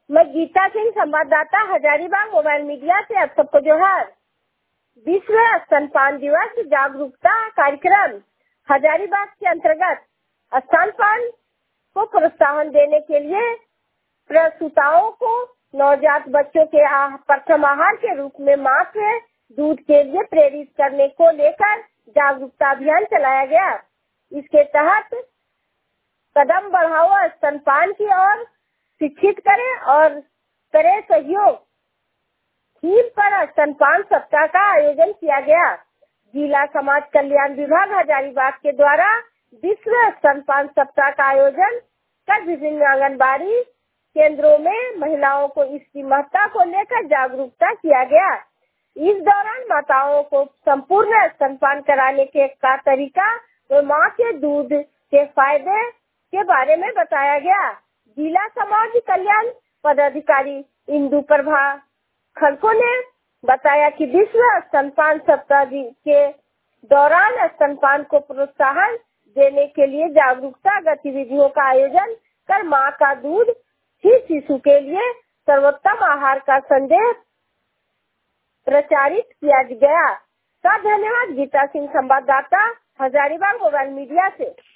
मैं गीता सिंह, संवाददाता, Hazaribagh mobile media से आप सबको जोहार। विश्व स्तनपान दिवस जागरूकता कार्यक्रम हजारीबाग के अंतर्गत स्तनपान को प्रोत्साहन देने के लिए प्रसूताओं को नवजात बच्चों के प्रथम आहार के रूप में मां के दूध के लिए प्रेरित करने को लेकर जागरूकता अभियान चलाया गया। इसके तहत कदम बढ़ाओ स्तनपान की ओर शिक्षित करें और करें सहयोग थीम पर स्तनपान सप्ताह का आयोजन किया गया। जिला समाज कल्याण विभाग हजारीबाग के द्वारा विश्व स्तनपान सप्ताह का आयोजन कर विभिन्न आंगनबाड़ी केंद्रों में महिलाओं को इसकी महत्ता को लेकर जागरूकता किया गया। इस दौरान माताओं को संपूर्ण स्तनपान कराने के का तरीका और मां के दूध के फायदे के बारे में बताया गया। जिला समाज कल्याण पदाधिकारी इंदु प्रभा खड़को ने बताया कि विश्व स्तनपान सप्ताह के दौरान स्तनपान को प्रोत्साहन देने के लिए जागरूकता गतिविधियों का आयोजन कर मां का दूध ही शिशु के लिए सर्वोत्तम आहार का संदेश प्रचारित किया गया। का धन्यवाद। गीता सिंह, संवाददाता, हजारीबाग मोबाइल मीडिया से।